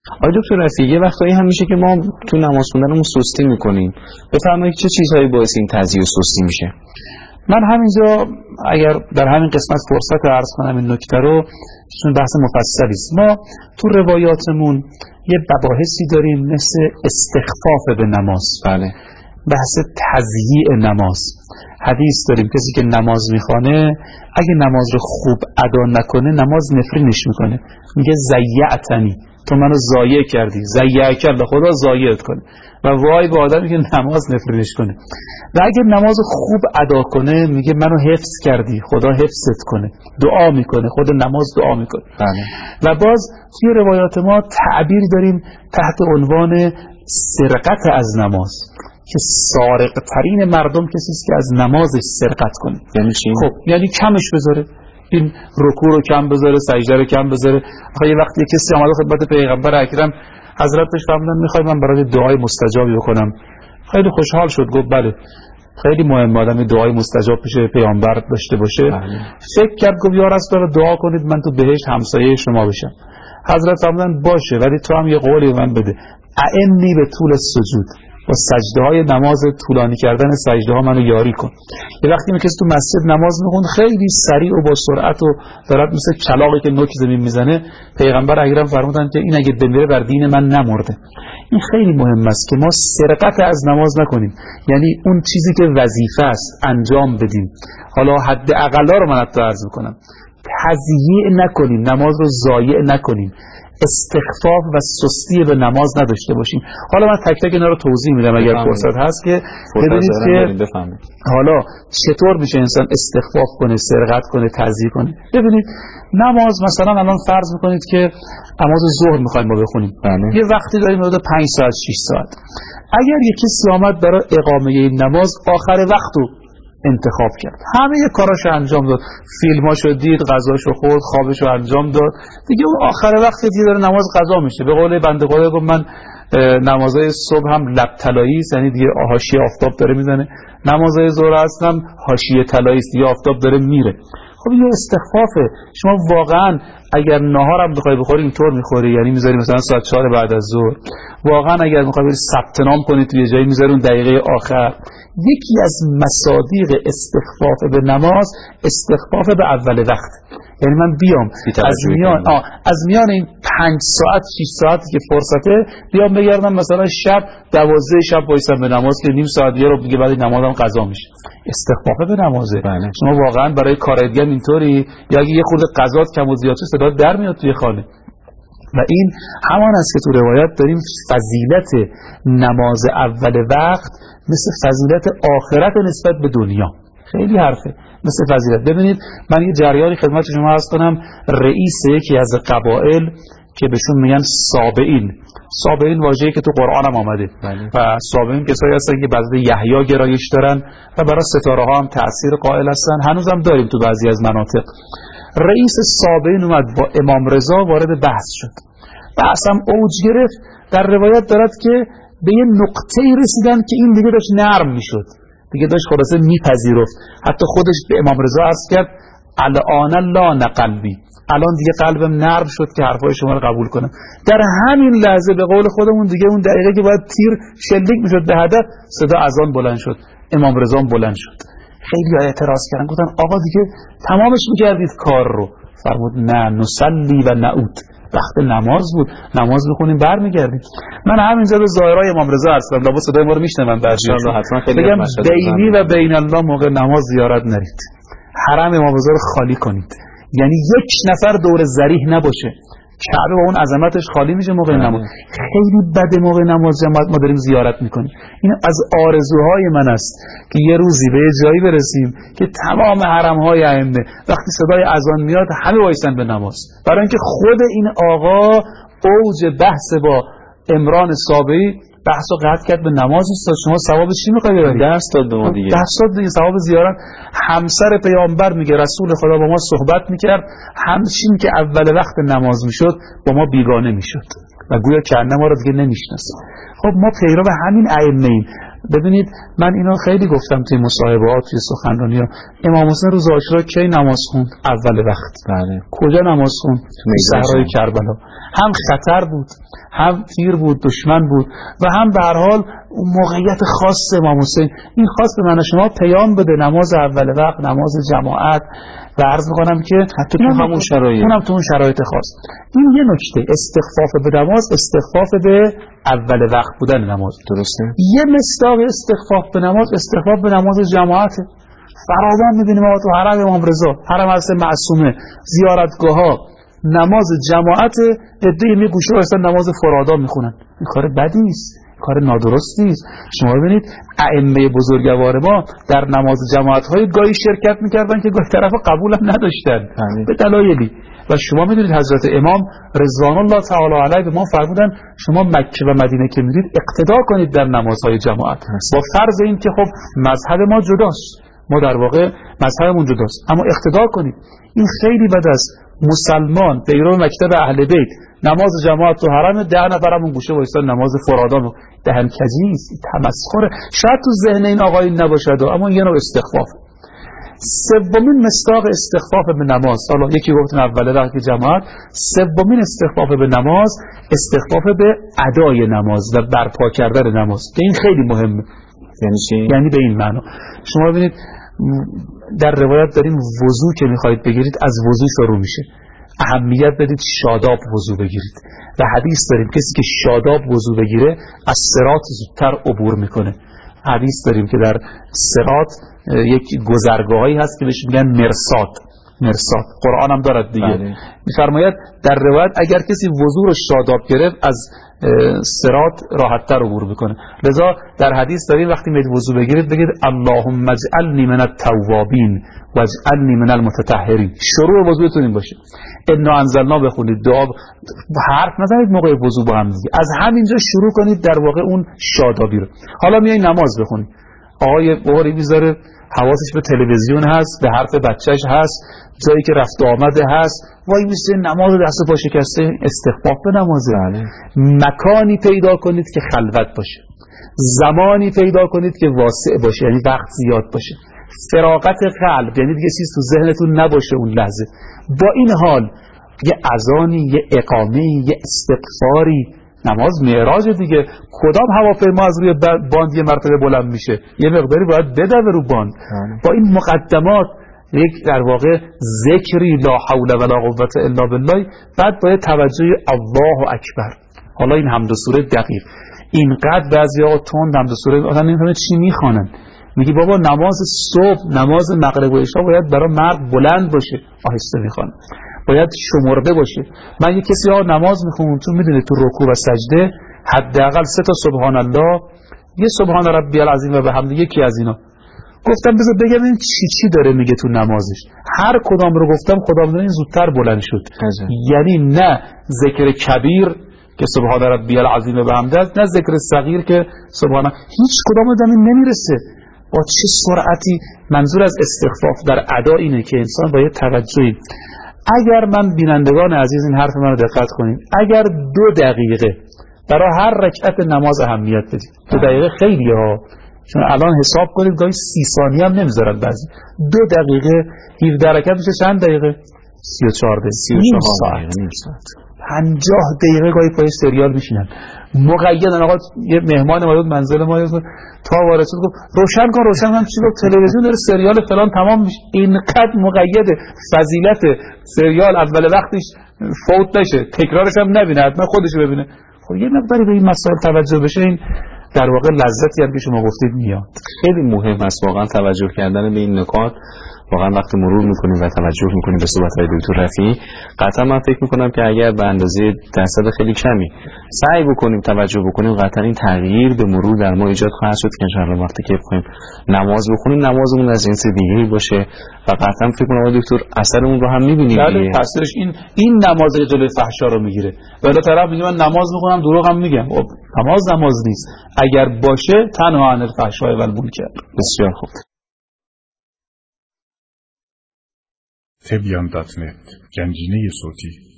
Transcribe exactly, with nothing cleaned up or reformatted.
آقای دکتر رفیعی یه وقتایی هم میشه که ما تو نماز خوندنمون سستی میکنیم. بفرمایید چه چیزهایی باعث این تضییع و سستی میشه؟ من همینجا اگر در همین قسمت فرصت عرض کنم این نکته رو، چون بحث مفصلی است، ما تو روایاتمون یه مباحثی داریم مثل استخفاف به نماز، بله، بحث تضییع نماز. حدیث داریم کسی که نماز میخوانه اگه نماز رو خوب ادا نکنه نماز نفرینش میکنه، میگه ضیعتنی، تو منو ضایع کردی، ضیع کرد خدا ضایعت کنه. و وای به آدمی که نماز نفرینش کنه. و اگه نماز خوب ادا کنه میگه منو حفظ کردی، خدا حفظت کنه، دعا میکنه، خود نماز دعا میکنه. بله. و باز توی روایات ما تعبیر داریم تحت عنوان سرقت از نماز، که سارق ترین مردم کسی است که از نمازش سرقت کنه. یعنی چی؟ خب یعنی کمش بذاره، این رکوع رو کم بذاره، سجده رو کم بذاره. آخه یه وقتی کسی اومد خدمت پیغمبر اکرم حضرتش فرمودن میخوام من برای دعای مستجابی بکنم، خیلی خوشحال شد، گفت بله خیلی مهم آدم دعای مستجاب بشه، پیامبر داشته باشه. بله. فکر کرد گفت یا رسول الله دعا کنید من تو بهشت همسایه شما بشم. حضرت فرمودن باشه ولی تو هم یه قولی من بده، اعنی به طول سجود، با سجده های نماز طولانی کردن سجده ها منو یاری کن. یه وقتی میگه تو مسجد نماز میخوند خیلی سریع و با سرعت و دارد مثل کلاغی که نوک زمین میزنه، پیغمبر اکرم فرمودن که این اگه بمیره بر دین من نمرده. این خیلی مهم است که ما سرقت از نماز نکنیم، یعنی اون چیزی که وظیفه است انجام بدیم. حالا حد اقلا رو من حتی عرض میکنم، تضییع نکنیم، نماز رو ضایع نکنیم، استخفاف و سستی به نماز نداشته باشیم. حالا من تک تک اینا رو توضیح میدم اگر فرصت هست که ببینید که حالا چطور میشه انسان استخفاف کنه، سرقت کنه، تضییع کنه. ببینید نماز مثلا الان فرض میکنید که نماز ظهر میخوایم ما بخونیم، بله. یه وقتی داریم حدود پنج ساعت شش ساعت. اگر یکی کسی آمد برای اقامه این نماز آخر وقتو انتخاب کرد، همه کاراشو انجام داد، فیلماشو دید، غذاشو خورد، خوابشو انجام داد، دیگه اون آخر وقت دیگه داره نماز قضا میشه. به قول بنده خدا گفت من نمازهای صبح هم لب طلایی است، یعنی دیگه حاشیه آفتاب داره میزنه، نمازهای ظهر هستم حاشیه طلایی است، دیگه آفتاب داره میره. خب این استخفافه. شما واقعا اگر نهار هم بخوای بخوری اینطور میخوری، یعنی میذاری مثلا ساعت چهار بعد از ظهر، واقعا اگر میخوای بری ثبت نام کنی توی جایی میذاری اون دقیقه آخر. یکی از مصادیق استخفاف به نماز استخفاف به اول وقت، یعنی من بیام از میان آه از میان این پنج ساعت شش ساعتی که فرصته بیام بگردم مثلا شب دوازده شب وایسم به نماز که نیم ساعت یه رو دیگه بعد نمازم قضا میشه. استخفاف به نمازه. بله. شما واقعا برای کار دیگه اینطوری، یا اگه یه خورده قضات کم و زیاد شد صدا در میاد توی خانه. و این همان است که تو روایت داریم فضیلت نماز اول وقت مثل فضیلت آخرت نسبت به دنیا. خیلی حرفه مثل فضیلت. ببینید من یه جریانی خدمت شما عرض کنم. رئیس یکی از قبایل که بهشون میگن سابعین، سابعین واژه‌ای که تو قرآن هم آمده. بله. و سابعین کسایی هستن که بعضی یحیی گرایش دارن و برای ستاره ها هم تأثیر قائل هستن، هنوزم داریم تو بعضی از مناطق. رئیس سابعین اومد با امام رضا وارد بحث شد، بحث هم اوج گرفت. در روایت دارد که به یه نقطه‌ای رسیدن که این دیگه داشت نرم میشد، دیگه داشت خلاصه میپذیرفت. حتی خودش به امام رضا عرض کرد الان لا نقلبی، الان دیگه قلبم نرم شد که حرفای شما رو قبول کنم. در همین لحظه به قول خودمون دیگه اون دقیقه که باید تیر شلیک میشد به هدف، صدا اذان بلند شد، امام رضا بلند شد. خیلی ها اعتراض کردن، گفتن آقا دیگه تمامش میکردید کار رو. فرمود نه، نصلی و نعود، وقت نماز بود، نماز بخونیم برمیگردیم. من همینجا به ظاهرای امام رضا عرض کردم، لابد صدای ما رو میشنون بعضی‌ها. حتما خیلی بگم بینی و بین الله موقع نماز زیارت نرید، حرم امام رضا رو خالی کنید، یعنی یک نفر دور ذریح نباشه. کعبه با اون عظمتش خالی میشه موقع نماز. خیلی بده موقع نماز جماعت ما داریم زیارت میکنیم. این از آرزوهای من است که یه روزی به جایی برسیم که تمام حرمهای ائمه وقتی صدای اذان میاد همه وایسن به نماز، برای اینکه خود این آقا اوج بحث با عمران سابعی بحثو قطع کرد به نماز است. شما ثواب چی میخوای ببری؟ درس داد به ما دیگه. درس داد دیگه، ثواب زیارت. همسر پیامبر میگه رسول خدا با ما صحبت میکرد، همچین که اول وقت نماز میشد با ما بیگانه میشد و گویا که ما رو دیگه نمیشناسه. خب ما پیرو همین ائمه ایم. ببینید من اینا خیلی گفتم توی مصاحبه‌ها، توی سخنرانی‌ها. امام حسین روز عاشورا کی نماز خوند؟ اول وقت. بله. کجا نماز خوند؟ تو صحرای کربلا. هم خطر بود، هم تیر بود، دشمن بود و هم به هر حال موقعیت خاص امام حسین. این خاص به من شما پیام بده، نماز اول وقت، نماز جماعت. و عرض می‌کنم که حتی تو همون شرایط، اونم تو اون شرایط خاص. این یه نکته، استخفاف به نماز، استخفاف به اول وقت بودن نماز. درسته؟ یه مصداق استخفاف به نماز، استخفاف به نماز جماعت. فراوان می‌بینیم ما تو حرم امام رضا، حرم حضرت معصومه، زیارتگاه‌ها، نماز جماعت، عده‌ای می گوشه وایسن نماز فرادا میخونن. این کار بدی نیست، کار نادرست نیست. شما ببینید ائمه بزرگوار ما در نماز جماعت‌های گاهی شرکت می‌کردن که گاهی طرف قبول هم نداشتن به دلایلی. و شما می‌دونید حضرت امام رضوان الله تعالی علیه به ما فرمودن شما مکه و مدینه که میرید اقتدا کنید در نمازهای جماعت، با فرض این که خب مذهب ما جداست، ما در واقع مذهبمون جداست، اما اقتدا کنید. این خیلی بد است مسلمان پیرو مکتب اهل بیت نماز جماعت تو حرم، ده نفرمون گوشه وایسن نماز فرادا رو، دهن کجی است، تمسخر. شاید تو ذهن این آقایون نباشد اما یه نوع استخفاف. سومین مصداق استخفاف به نماز، حالا یکی گفتن اول وقت جماعت، سومین استخفاف به نماز استخفاف به ادای نماز و برپا کردن نماز. این خیلی مهمه. یعنی چی؟ یعنی به این معنا شما ببینید در روایت داریم وضو که میخواید بگیرید از وضو شروع میشه، اهمیت بدید شاداب وضو بگیرید. و حدیث داریم کسی که شاداب وضو بگیره از صراط زودتر عبور میکنه. حدیث داریم که در صراط یک گذرگاهی هست که بهش میگن مرصاد. مرصاد قرآن هم دارد دیگه. میفرماید در روایت اگر کسی وضو رو شاداب گرفت از صراط راحت‌تر عبور میکنه. لذا در حدیث داریم وقتی میید وضو بگیرید بگید اللهم اجعلنی من التوابین واجعلنی من المتطهرین. شروع وضوتون این باشه. انا انزلنا بخونید، دعا حرف نزنید موقع وضو با هم دیگه، از همینجا شروع کنید در واقع اون شادابی رو. حالا میای نماز بخونید، آقای بخاری میذاره حواسش به تلویزیون هست، به حرف بچهش هست، جایی که رفت آمده هست، وای میسه نماز دست پا شکسته، استخفاف به نمازه. مکانی پیدا کنید که خلوت باشه، زمانی پیدا کنید که واسع باشه، یعنی وقت زیاد باشه، فراغت قلب، یعنی دیگه چیز تو ذهنتون نباشه اون لحظه. با این حال یه اذانی، یه اقامه‌ای، یه استغفاری. نماز معراج دیگه، کدام هواپیما از روی باند یه مرتبه بلند میشه؟ یه مقداری باید بدوه رو باند. با این مقدمات یک در واقع ذکری لا حول ولا قوت الا بالله، بعد باید توجه الله اکبر. حالا این حمد سوره دقیق اینقدر بعضیا تند حمد سوره آدم نمیفهمه چی میخوانن. میگی بابا نماز صبح، نماز مغرب و عشا باید برای مرد بلند باشه، آهسته میخوان، باید شمرده باشه. من یه کسی ها نماز میخونم تو میدونه تو رکوع و سجده حداقل سه تا سبحان الله، یه سبحان ربی العظیم و بحمده، یکی از اینا. گفتم بذار بگم این چی چی داره میگه تو نمازش. هر کدام رو گفتم خدا میدونه این زودتر بلند شد. یعنی نه ذکر کبیر که سبحان ربی العظیم و بحمده، نه ذکر صغیر که سبحان، هیچ کدام آدمی نمیرسه. با چه سرعتی. منظور از استخفاف در ادا اینه که انسان باید توجهی. اگر من بینندگان عزیز این حرف من رو دقت کنید، اگر دو دقیقه برای هر رکعت نماز اهمیت بدید، دو دقیقه خیلی ها، چون الان حساب کنید گاهی سی ثانیه هم نمیذارن بعضی. دو دقیقه هفده رکعت میشه چند دقیقه؟ سی و چهار دقیقه، نیم ساعت، پنجاه دقیقه گاهی پای سریال میشینن مقیدن. آقا یه مهمان ما بود منزل ما تا وارد شد گفت روشن کن روشن کن، چی گفت تلویزیون داره سریال فلان تمام میشه. اینقدر مقیده، فضیلت سریال اول وقتش فوت نشه، تکرارش هم نبینه، حتما خودش ببینه. خب یه مقداری به این مسائل توجه بشه، این در واقع لذتی هم که شما گفتید میاد. خیلی مهم است واقعا توجه کردن به این نکات. واقعا وقتی مرور میکنیم و توجه میکنیم به صحبت‌های دکتر رفیعی، قطعا من فکر میکنم که اگر به اندازه درصد خیلی کمی سعی بکنیم توجه بکنیم، قطعا این تغییر به مرور در ما ایجاد خواهد شد که انشاءالله وقتی که بخوایم نماز بخونیم نمازمون از جنس دیگه‌ای باشه و قطعا فکر کنم دکتر اثرمون رو هم میبینیم. بله، تاثیرش این این نماز جلوی فحشا رو میگیره. ولی طرف میگه من نماز میخونم دروغ هم میگم. خب نماز نماز نیست. اگر باشه تنها عن الفحشاء و المنکر. بسیار خوب. تبیان دات نت گنجینه صوتی